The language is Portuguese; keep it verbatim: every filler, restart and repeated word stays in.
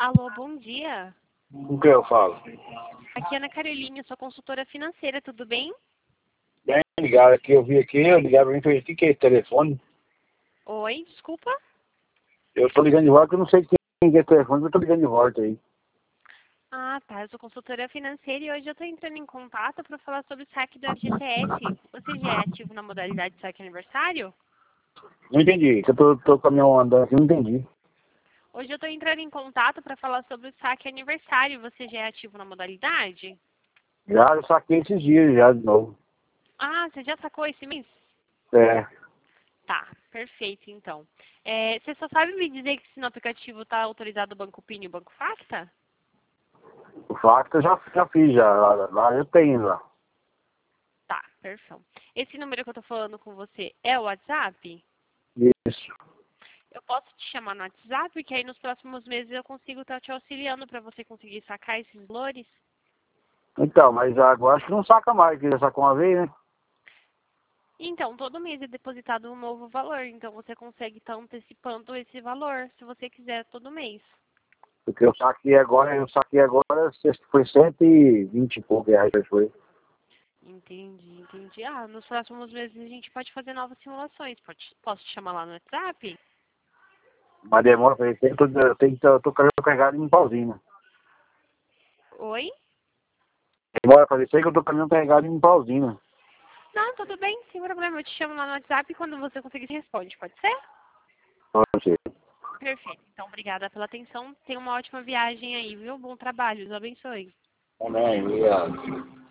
Alô, bom dia. Com que eu falo? Aqui é Ana Caroline, sou consultora financeira, tudo bem? Bem, ligaram aqui, eu vi aqui, eu ligaram pra mim e falei, o que que é esse telefone? Oi, desculpa. Eu tô ligando de volta, eu não sei quem é o telefone, mas eu tô ligando de volta aí. Ah, tá, eu sou consultora financeira e hoje eu tô entrando em contato para falar sobre o saque do F G T S. Você já é ativo na modalidade de saque aniversário? Não entendi, que eu tô, tô com a minha andando aqui, não entendi. Hoje eu tô entrando em contato para falar sobre o saque aniversário. Você já é ativo na modalidade? Já eu saquei esses dias já de novo. Ah, você já sacou esse mês? É, Tá, perfeito então. É, você só sabe me dizer que se no aplicativo está autorizado o Banco PIN e o Banco Facta? o facto eu já, já fiz, já, lá, lá eu tenho lá. Tá, perfeito. Esse número que eu tô falando com você é o WhatsApp? Isso. Eu posso te chamar no WhatsApp, porque aí nos próximos meses eu consigo estar te auxiliando para você conseguir sacar esses valores? Então, mas agora acho que não saca mais, que já sacou uma vez, né? Então, todo mês é depositado um novo valor, então você consegue estar antecipando esse valor, se você quiser, todo mês. Porque eu saquei agora, eu saquei agora, sexta foi cento e vinte e pouco reais, foi. Entendi, entendi. Ah, nos próximos meses a gente pode fazer novas simulações. Pode, posso te chamar lá no WhatsApp? Mas demora, eu tenho, eu tenho que eu tô carregado em pauzinho, né? Oi? Demora pra isso aí que eu tô caminhando carregado em pauzinho, né? Não, tudo bem, sem problema. Eu te chamo lá no WhatsApp e quando você conseguir, você responde, pode ser? Pode ser. Perfeito. Então, obrigada pela atenção. Tenha uma ótima viagem aí, viu? Bom trabalho. Deus abençoe. Amém. Obrigado.